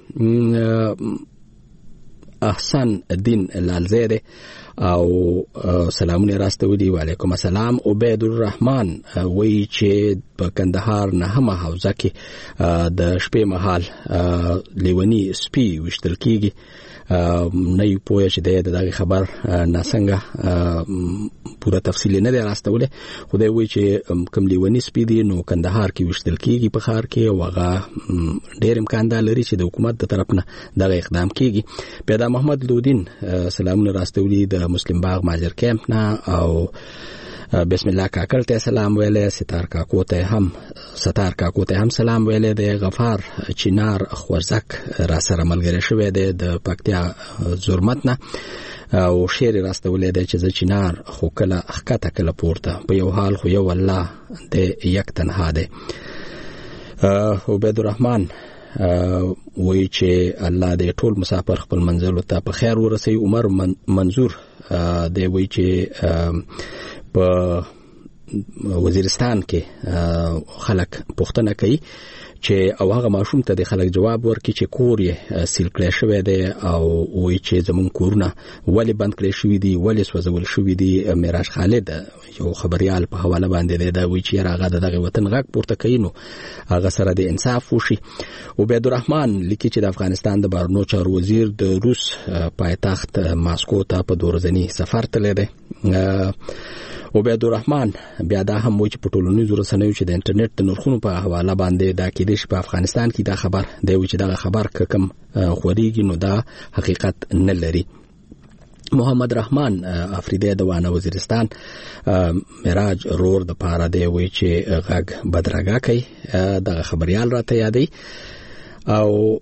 احسن الدین لالزی دی او سلامونه راستولي. وعلیکم السلام. عبید الرحمن وایي چې په کندهار 9مه حوزه کې د شپې مهال لیونی سپي وشتل کیږي. نه یو پوهه چې دغه خبر ناسنګه پوره تفصیل نه دی راستوله. خدای وایي چې کوم لیونی سپي دی نو کندهار کې وشتل کیږي په ښار کې، او هغه ډېر امکان دا لري چې د حکومت د طرف نه دغه اقدام کیږي. پیدا محمد لودین سلامونه راستولي د مسلم باغ ماجر کیمپ نه، او بسم الله کاکړ ته سلام ویلې، ستار کاکو ته هم سلام ویلې. د غفار چینار خوځک را سره ملګری شوی دی د پکتیا زرمت نه، او شعر راستولې دی چې ز چینار خو کله اخکته کله پورته، په یو حال خو یو الله د یک تنها دی. عبید الرحمن وایي چې الله دې ټول مسافر خپل منزل ته په خیر ورسوي. عمر منظور دی وایي چې په وزیرستان کې خلک پوښتنه کوي چې او هغه ماشوم ته د خلک جواب ورکړي چې کور یې سیل کړی شوی دی، او وایي چې زمون کورونه ولې بند کړی شوي دي، ولې سوځول شوي دي. معراج خالد یو خبريال په حواله باندې دی، دا وایي چې هغه دغه وطن غږ پورته کوي نو هغه سره د انصاف وشي. عبید الرحمن لیکي چې د افغانستان د بهرنیو چارو وزیر د روس پایتخت ماسکو ته په 2 ورځني سفر تللی دی. عبید الرحمن بیا دا هم وایي چې په ټولنیزو رسنیو چې د انټرنیټ د نرخونو په حواله باندې دا کېدای شي په افغانستان کې دا خبر دی چې دا خبر کم خوريږي نو دا حقیقت نه لري. محمد رحمان افریدی د وانه وزیرستان معراج رور د پاره دی وایي چې غږ بدرګه کوي. دا خبريال راته یادي. او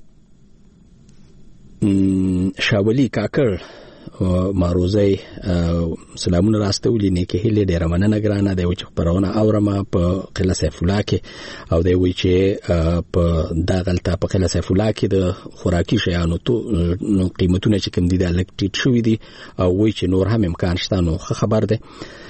شاولی کاکړ ماروزی سلامونه راستولي، نیکه هیله ډیره مننه ګرانه دی چې خبرونه اورم په قلعه سیف الله کې، او دی وایي چې په دغلطه په قلعه سیف الله کې د خوراکي شیانو قیمتونه چې کوم دي د الکټیټ شوې دي، او وایي چې نور هم امکان شته. نو خبر ده.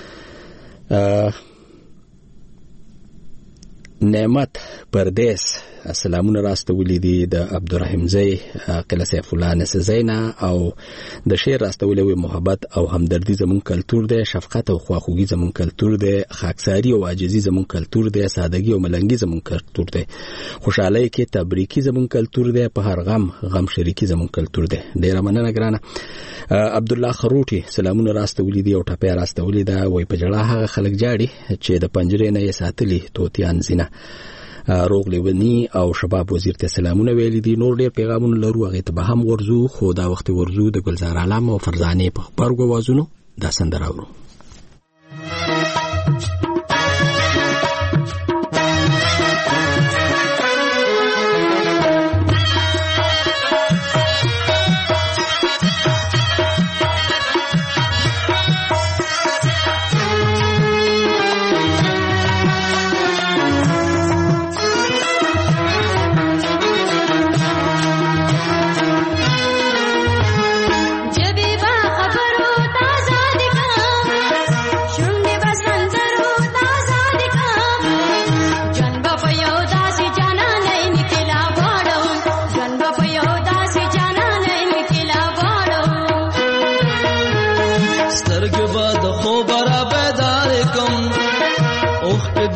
نعمت پردیس سلامونه راستولي دي د عبدالرحیم زئی قلعه سیف الله نسزینا، او د شعر راستولي وي محبت او همدردی زمون کلتور دی، شفقت او خواخوږي زمون کلتور دی، خاکساری او عاجزی زمون کلتور دی، سادگی او ملنګي زمون کلتور دی، خوشحالي کې تبریکی زمون کلتور دی، په هر غم شریکی زمون کلتور دی. ډیره مننه ګرانه. عبد الله خروټي سلامونه راستولي دي او ټاپه راستولي دا وي په جړه هغه خلک جاړي چې د پنجرې نه یې ساتلي توتیان زینه. روغ لیونی او شباب وزیر ته سلامونه ویلي دي. نور ډیر پیغامونه لرو، هغه ته به هم ورزو، خو دا وخت ورزو د ګلزار عالم او فرزانه په خبرګو وازونو دا سندره اورو.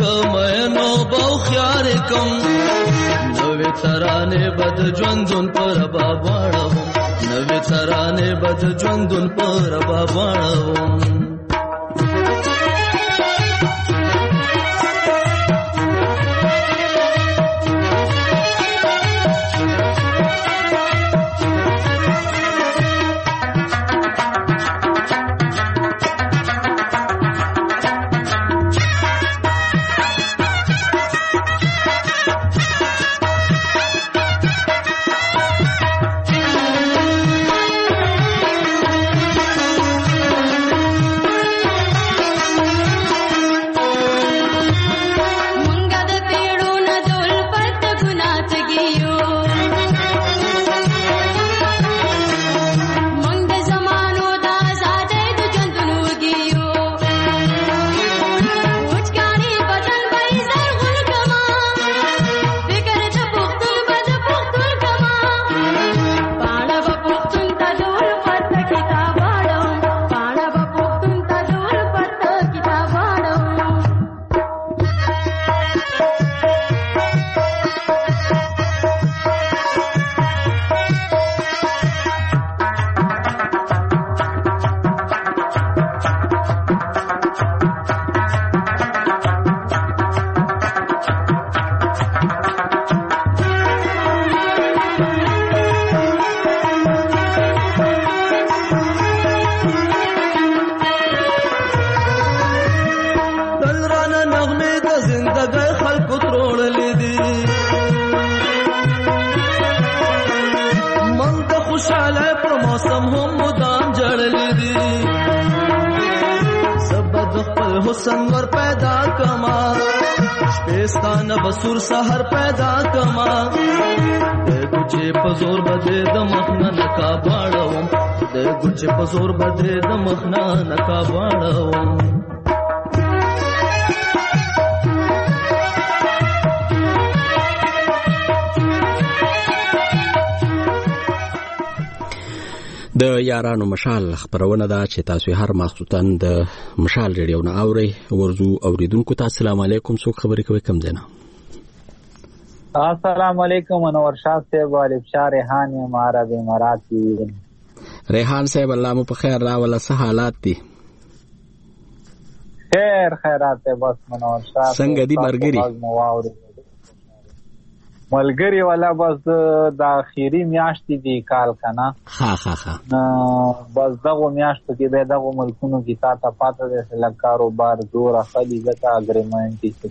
کمینو بو خیار کم نوی ترانه بد ژوندون پر باباړم نوی ترانه بد ژوندون پر باباړم संवर पैदा कमा स्पेस्तान बसुर सहर पैदा कमा दे गुचे पजोर बदे दमखना नका बाड़वम दे गुचे पजोर बदे दमखना नका बाड़वम د یارانو مشال خبرونه دا چې تاسو هر مخصوصن د مشال ریډیو نه اوري ورزو اوریدونکو ته السلام علیکم څوک خبرې کوي کم زنه السلام علیکم انور شاه صاحب والد شاه ریحان عرب اماراتی ریحان صاحب الله مو په خیر راوله څه حالات دي خیر خیرات بس منور شاه څنګه دي مرګري ملګری والا بس د اخیری میاشتې دی کال کنه ها بس دغه میاشت کې به دغه ملکونو کې تا ته پاته ده چې کاروبار زور اخلي ځکه اګریمنټ کې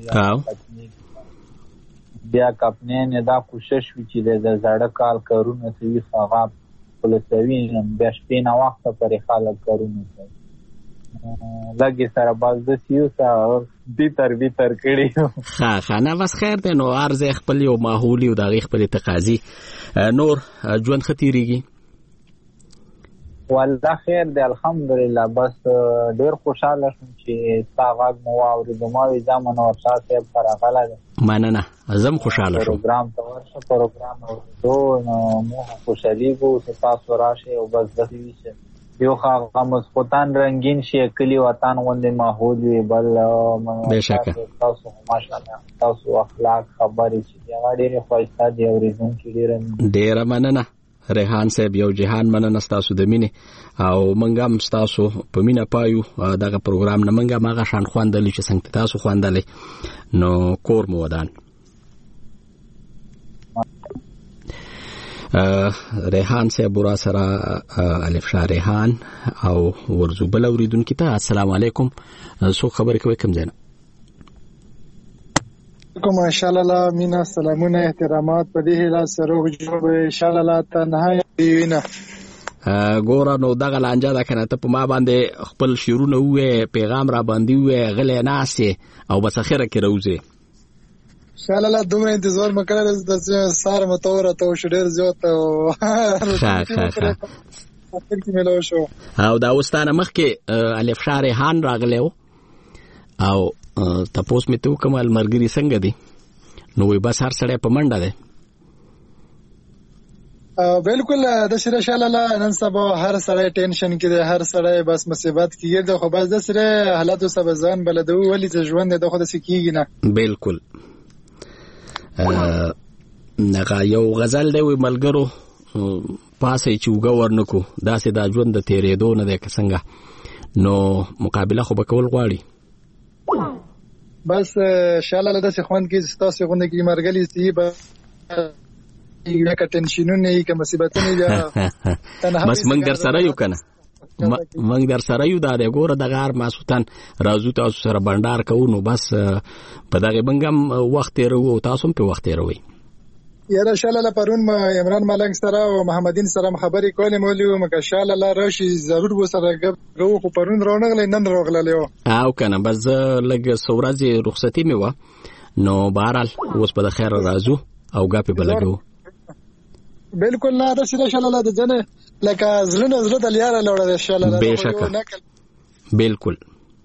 بیا کپنې نه دا کوشش وکړي د زړه کال کارونه سوي هغه پولیسوي بیا شپې نه وخت پرې خلک کارونه کوي لګي سره باز د سیوسا بیتر کړي ها نه بس خیر ده نو ارزه خپل یو ماحولي او د خپل تقاضي نور ژوند خطيريږي والله خیر ده الحمدلله بس ډیر خوشاله شوم چې تاغاز مو اورید مو ځمن او شاته پر غلا مننه زم خوشاله شوم پروګرام ته ورشه پروګرام نو مو خوشالي وو چې تاسو راشه او بس د دې یو هغه مسقطان رنگین شي کلی وطن غوندې ماحول وي بل بهشکه تاسو ماشاءالله تاسو اخلاق خبرې چې هغه ډېر خوښه دي او ریزونکي ډېر مننه ریحان صاحب یو جهان مننه تاسو د مینې او منګه هم تاسو په مینه پایو دغه پروګرام نه منګه ماغه شان خواندل چې څنګه تاسو خواندل نو کور مو ودان ریحان صاحب برا سره الف شاه ریحان او ورزو بل اوریدونکو ته السلام علیکم سو خبرې کوي کوم ځای کوم ماشاءالله مینا سلامونه احترامات په دې هلا سره وجوب انشاءالله تنها وینا ګور نو دغه لانجه دا کنه ته په ما باندې خپل شیرونه وې پیغام را باندې وې غلې ناسه او بس اخره کې روزه انشاءالله دومره انتظار مکړل د سار متوره ته شډیر زیات او دا واستانه مخکې الف شاه ریحان راغلی او تاسو مې ته کومل مرګري څنګه دي نو وي بس هر سړی په منډه ده بالکل د شره شاله نن سبا هر سړی ټینشن کې دی، هر سړی بس مصیبت کې دی، خو بس د سره حالاتو سبا ځان بلدو ولې چې ژوند د خود سکیږي نه. بالکل نغه یو غزل دی وی ملګرو پاسې چې وګور نکو داسې دا ژوند د تیرېدو نه دی څنګه نو مقابله خو به کول غواړي. بس شاله د څه خوند کې تاسو غونډه کې مرګلي سی به یا که ټینشنونه یا که مصیبتونه یا بس موږ در سره یو کنه موږ در سره یو دا ګوره د غار ماسوتن راځو تاسو سره بندار کوو نو بس په دغه بنګم وخت تیرو او تاسو په وخت تیروي. یاره شاله پرون ما عمران ملنګ سره او محمدین سره خبرې کولې مولیو مګه شاله راشي ضرور و سره غو خو پرون رونغلې نن روغلې او کنه بس لګ سورازي رخصتي مې و نو بهرال اوس په خیر راځو او غاپې بلګو. بالکل نه د سره شاله د جن لکه زړه زړه د لیاره لوړه شاله بهشکه بالکل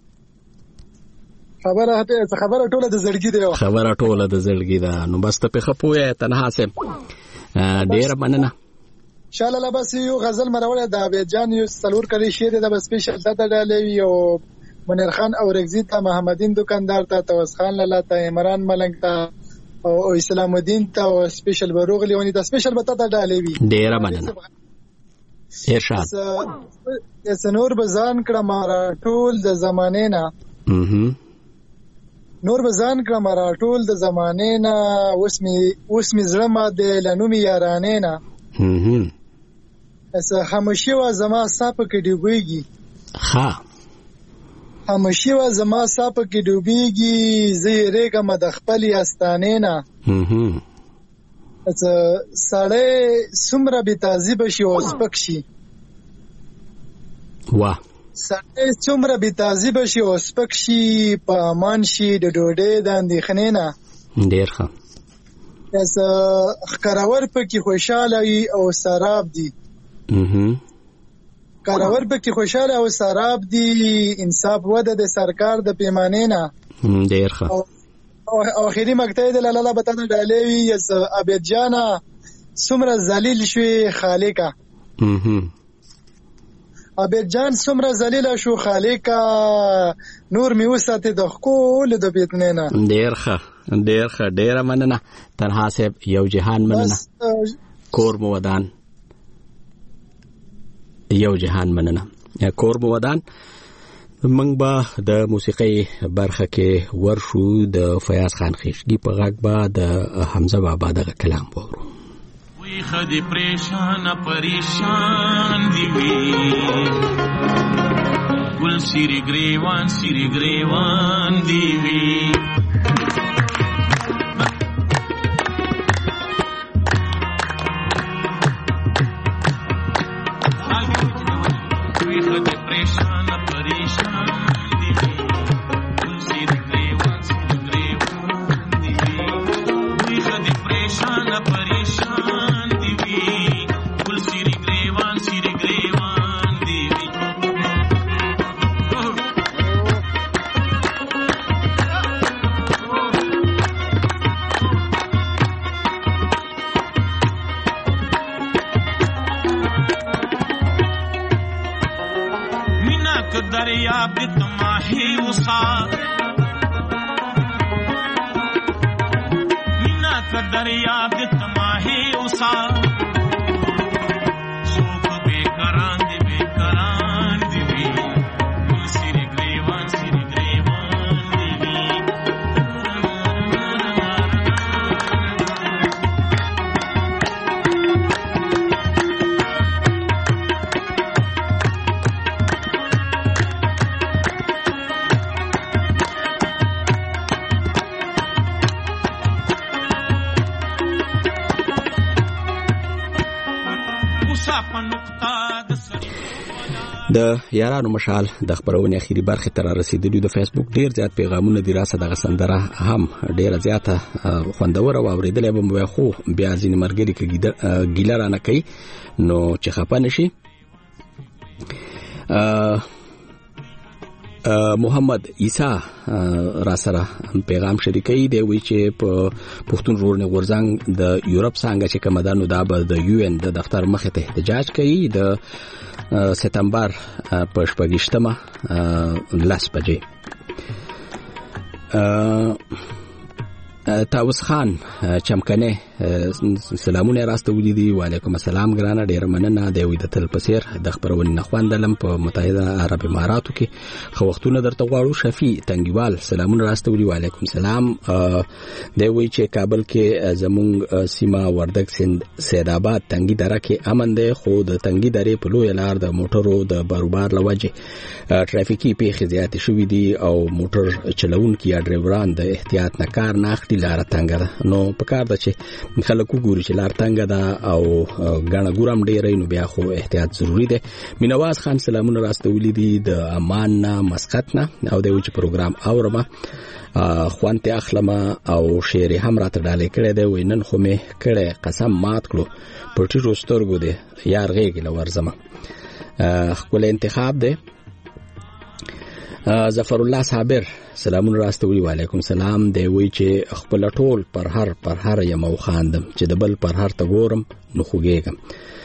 خبره ټوله د زړګي دی خبره ټوله د زړګي ده نو بس ته په خپوې تنها سم ډیر مننه. شاله بس یو غزل مروله د ابي جان یو سلور کړي شعر د سپیشل د ډالوي او منیر خان او رگزی ته محمدین دکاندار ته توس خان لاله ته عمران ملنګ ته او اسلام الدین ته او سپیشل بروغلی ونی ته سپیشل بتا ته ډالوي ډیر مننه. ارشاد نور بزان کړه مارا ټول د زمانه نه نور بزان کړه مارا ټول د زمانه نه اوس می زړه ما د لنومي یارانه نه اس خاموشي وا زما صاحب کې ډوبېږي ها خاموشي وا زما صاحب کې ډوبېږي زیرېګه مد خپل استانه نه اس سړی سمره به تعذيب شي او سپکشي واه سړی څومره به تعذيب شي او سپکشي په امان شي د ډوډۍ د اندېخنې نه ډېر ښه اس خکراور پکې خوشاله او سراب دي کراور پکې خوشاله او سراب دي انصاف وده د سرکار د پیمانې نه ډېر ښه او اخیری مقطع د لاله بتانه ډالوي یس عبید جانا سمره ذلیل شوی خالقا عبید جان سمره ذلیل شو خالقا نور می وساته د خول د بیتنه نه ډیر ښه ډیر مننه تنها صاحب یو جهان مننه کور مو ودان یو جهان مننه کور مو ودان منګ با د موسیقي برخه کې ورشو د فیاض خان خیشګي په غږ با د حمزه بابا دغه کلام وورو. وی خدای پریشان دی وی ګل سری ګریوان دی وی دریاب تماہی وسا مینا کا دریاب تماہی وسا سوک بے کران دی سری گریوان د یارانو مشال د خبرونه اخیری برخه تر رسیدلو د فیسبوک ډیر زیات پیغامونه دی راسه د غسندره هم ډیر زیاته خوندور او اوریدلې به خو بیا ځین مرګري کې ګیلر نه کوي نو چې خپه نشي محمد عیسی را سره پیغام شریکي دی وی چې په پښتون ژغورنې غورځنګ د یورپ څنګه چې کوم دانو دا به د یو ان د دفتر مخې ته احتجاج کوي د سپتمبر په 28مه 10 بجې. تاوس خان چمکنه سلامونه راستولې دي. وعلیکم السلام ګرانه، ډیر مننه. د وې د تل پسیر د خبرونې نخواندلم په متحده عرب اماراتو کې خو وختونه درته غواړو. شفیع تنګیوال سلامونه راستولې. وعلیکم السلام. د وې چې کابل کې زمونږ سیمه وردګ سند سید آباد تنګي دره کې امن ده، خو د تنګي درې په لوی لار د موټرو د باروبار لوجه ټرافیکي پیښې زیاتې شوې دي او موټر چلونکي یا ډرایوران د احتیاط نه کار نه اخلي. لار تنګه ده، نو په کار ده چې خلک وګوري چې لار تنګه ده او غاڼه ګورم ډېرې، نو بیا خو احتیاط ضروری ده. مینواز خان سلامونه راستولې دي د امان نه مسقط نه او د وچ پروګرام اورمه خوانته اخلمه او شعر هم راته ډالې کړې ده. وینن خو مې کړې قسم مات کړو پټي روسترګو ده یار غېګ لور زما خپل انتخاب ده. ظفر الله صابر سلامون راستوي. وعلیکم السلام. دی وی چې خپل ټول پر هر یم خواندم چې د بل پر هر ته ګورم نو خوګېږم.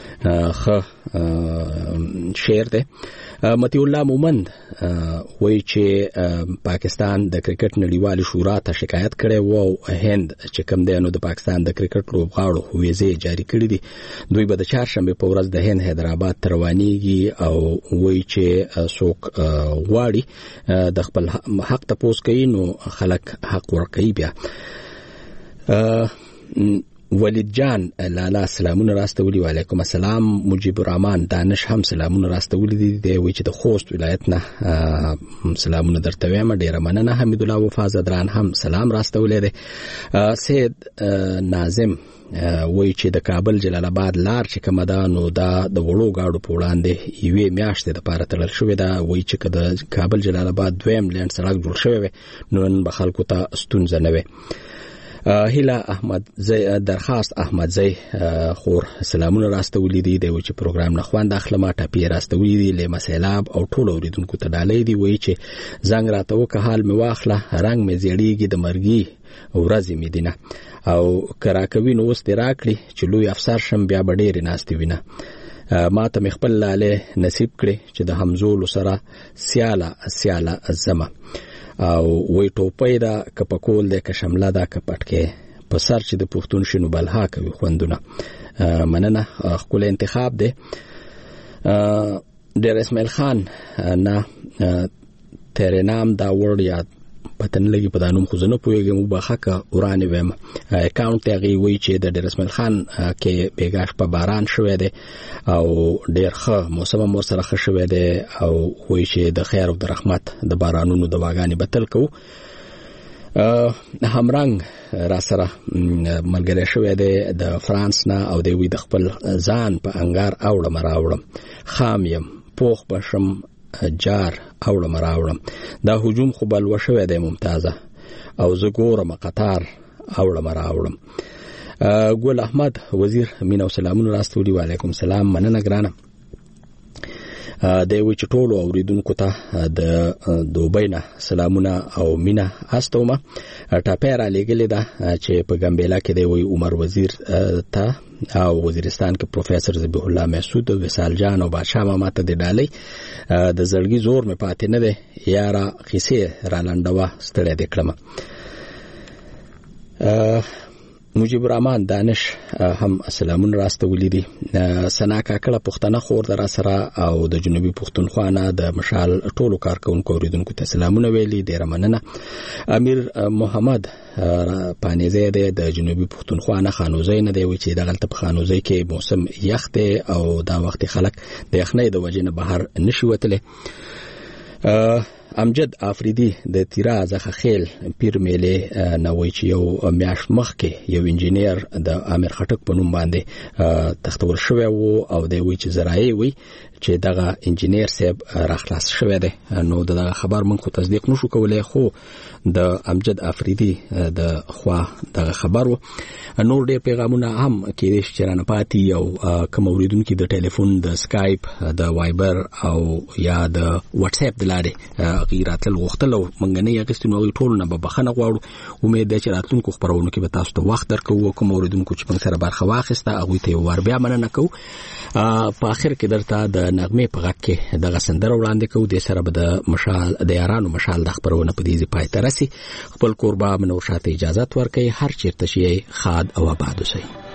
شعر ده. متی الله مومند وی چې پاکستان د کرکټ نړیوال شورا ته شکایت کړي وو هند چې کوم دی نو د پاکستان د کرکټ لوبغاړو ویزه جاری کړې دي. دوی به د چهارشنبه په ورځ د هند حیدرآباد ته روانيږي او وی چې څوک غواړي د خپل حق تپوس کوي نو خلک حق ورکوي. بیا ولید جان لالا سلامونه راستولي. وعلیکم السلام. مجيب الرحمن دانش هم سلامونه راستولي دي. دی وی چې د خوست ولایت نه سلامونه درته وایم. ډیره مننه. حمید الله وفا زدران هم سلام راستولي دي. سید ناظم وی چې د کابل جلال آباد لار چې کومه ده نو دا د وړو گاډو په وړاندې یوې میاشتې د پاره تړل شوې ده. وی چې د کابل جلال آباد دویم لین سړک جوړ شوی نو نن به خلکو ته ستونزه نه وي. هیله احمد زی درخواست احمد زی خور سلامونه راستولې دي. د وچ پروګرام نه خوان داخله ټاپی راستولې دي له مسیلاب او ټول اوریدونکو ته ډالې دي. وی چې زنګ راته وکه حال می واخله رنگ می زیړیږي د مرګي ورځې می دینه او کراکوي نو واست راکړي چې لوی افسر شم بیا ډېر ناستې وینه. ما ته خپل لاله نصیب کړي چې د همزول سره سیاله زما او وی ټوپې دا کپکول د کشمله دا کپټکه په سر چې د پښتون شنو بلها کوي خوندونه. مننه. خپل انتخاب ده. ډیر اسماعیل خان نه تیرې نام دا ورډ یاد پتن لګي په دانوم خو زنه پويګم وبخکه ورانه ویم اکاونټ ته وی چې د ډیر اسماعیل خان کې بیګاش په باران شوې ده او ډیر ښه موسم مو سره ښه شوې ده او وی چې د خیر او د رحمت د بارانونو د واغانې بتل کو. همرنګ را سره ملګری شوې ده د فرانس نه او د وی د خپل ځان په انګار اوړم راوړم خامیم پوخ بشم جار اوړم راوړم دا هجوم خو بل وشوي د ممتازه او زه ګورم قطار اوړم راوړم. ګل احمد وزیر مینو سلامونه راستولي. وعلیکم السلام. مننه ګرانه. د وی چټولو اوریدونکو ته د دوبۍ نه سلامونه او مینا استومه. ټاپیر لګلې ده چې په ګمبېلا کې دی وی عمر وزیر ته او وزیرستان کې پروفیسور ذبیح الله مسعود او وصال جان او بادشاہ ماته د ډالۍ د زړګي زور مې پاتې نه ده یاره خيسه را لنډوا ستړي د کلمه. مجيب الرحمن دانش هم سلامون راستولې دي. سنا کاکړه پښتنه خور در سره او د جنوبي پښتونخوا نه د مشال ټولو کارکونکو اوریدونکو ته سلامونه ویلي. ډیر مننه. امیر محمد پانیزه د جنوبي پښتونخوا نه خانوزي نه دی وی چې دغلت په خانوزي کې موسم یخ دی او دا وخت خلک د یخنۍ د وجې نه بهر نشي وتلی. امجد افریدی د تیرا ځخه خیل پیر میله نووي چې یو میاش مخ کې یو انجینیر د امیر خټک په نوم باندې تختول شوی وو او د وی چې زراعي وی چې دغه انجینیر صاحب راخلاص شوی دی. نو دغه خبر موږ خو تصدیق نشو کولای، خو د امجد افریدي د خوا دغه خبرو نور ډېر پیغامونه هم کېدای شي چې رانه پاتې او کوم اوریدونکو د ټلیفون د سکایپ د وایبر او یا د واتس اپ د لارې غیراتل غوښتل او موږ نه یې نو ټول نه به بخنه غواړو. امید ده چې راتلونکو خبرونه کې به تاسو ته وخت درکو. کوم اوریدونکو چې موږ سره برخه واخیسته هغه ته ور بیا مننه کوو. په اخر کې درته د نغمه په غږ کې دغه سندره وړاندې کوو. د سره به د مشال د یارانو مشال د خبرونه په دې پای ته رسي. خپل قربا منو شاته اجازه ورکړي. هر چیرته شي خاد او آباد اوسئ.